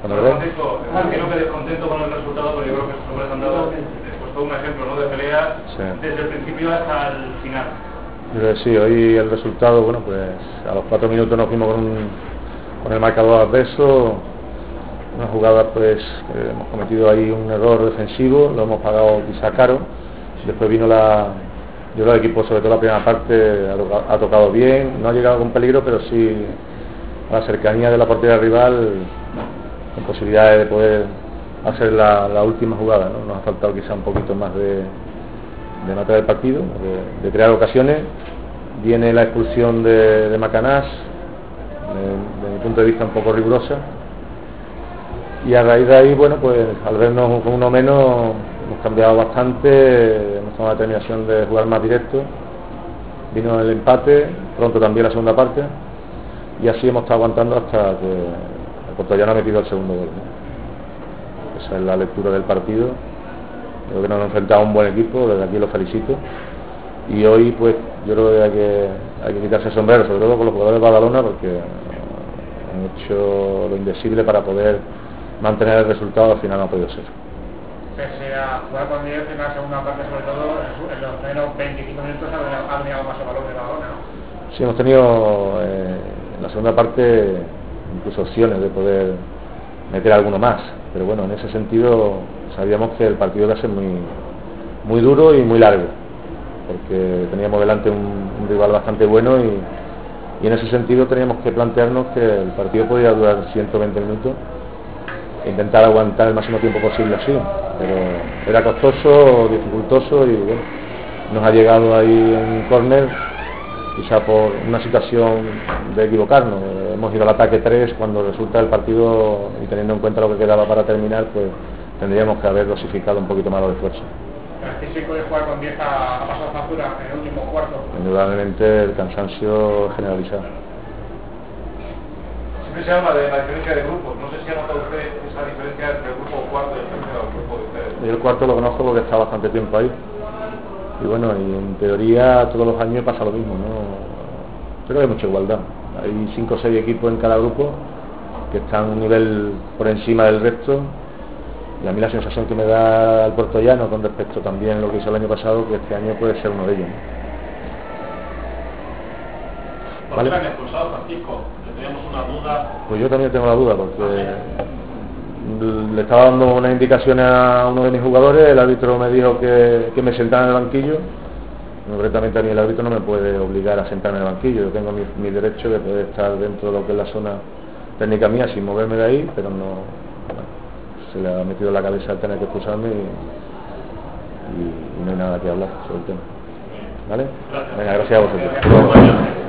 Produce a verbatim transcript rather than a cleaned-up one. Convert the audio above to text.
Cuando veáis. Imagino que descontento con el resultado, pero yo creo que estos hombres han dado después todo un ejemplo, ¿no?, de pelea, sí, desde el principio hasta el final. Pero sí, hoy el resultado, bueno, pues a los cuatro minutos nos fuimos con, un, con el marcador adverso. Una jugada, pues eh, hemos cometido ahí un error defensivo, lo hemos pagado quizá caro. Después vino la, yo creo que el equipo, sobre todo la primera parte, ha tocado, ha tocado bien, no ha llegado con peligro, pero sí a la cercanía de la portería rival, con posibilidades de poder hacer la, la última jugada, ¿no? Nos ha faltado quizá un poquito más de, de matar el partido, de, de crear ocasiones. Viene la expulsión de, de Macanás, de, de mi punto de vista un poco rigurosa, y a raíz de ahí, bueno, pues al vernos con uno menos hemos cambiado bastante, hemos tomado la determinación de jugar más directo. Vino el empate, pronto también la segunda parte, y así hemos estado aguantando hasta que el Puertollano ha metido el segundo gol, ¿no? Esa es la lectura del partido. Creo que nos hemos enfrentado a un buen equipo, desde aquí los felicito, y hoy pues yo creo que hay que, hay que quitarse el sombrero, sobre todo con los jugadores de Badalona, porque han hecho lo indecible para poder mantener el resultado. Al final no ha podido ser. Pese a jugar con diez en la segunda parte, sobre todo en los primeros veinticinco minutos ha dominado más el balón de Badalona, ¿no? Sí, hemos tenido eh, en la segunda parte incluso opciones de poder meter alguno más, pero bueno, en ese sentido sabíamos que el partido iba a ser muy, muy duro y muy largo, porque teníamos delante un, un rival bastante bueno, y, y en ese sentido teníamos que plantearnos que el partido podía durar ciento veinte minutos e intentar aguantar el máximo tiempo posible así, pero era costoso, dificultoso, y bueno, nos ha llegado ahí en córner, quizá por una situación de equivocarnos. Hemos ido al ataque tres cuando resulta el partido, y teniendo en cuenta lo que quedaba para terminar, pues tendríamos que haber dosificado un poquito más los esfuerzos. ¿El físico de jugar con diez ha pasado factura en el último cuarto? Indudablemente el cansancio generalizado. Siempre se habla de la diferencia de grupos, no sé si ha notado usted esa diferencia entre el grupo cuarto y el tercero grupo de ustedes. Yo el cuarto lo conozco porque está bastante tiempo ahí, y bueno, y en teoría todos los años pasa lo mismo, ¿no? Pero hay mucha igualdad, hay cinco o seis equipos en cada grupo que están a un nivel por encima del resto, y a mí la sensación que me da el puertollano con respecto también a lo que hizo el año pasado, que este año puede ser uno de ellos, ¿no? ¿Por qué han expulsado, Francisco? Que teníamos una duda. Pues yo también tengo la duda, porque le estaba dando unas indicaciones a uno de mis jugadores, el árbitro me dijo que, que me sentara en el banquillo. Concretamente a mí el árbitro no me puede obligar a sentarme en el banquillo, yo tengo mi, mi derecho de poder estar dentro de lo que es la zona técnica mía sin moverme de ahí, pero no, bueno, se le ha metido en la cabeza el tener que expulsarme, y, y, y no hay nada que hablar sobre el tema. ¿Vale? Venga, gracias a vosotros.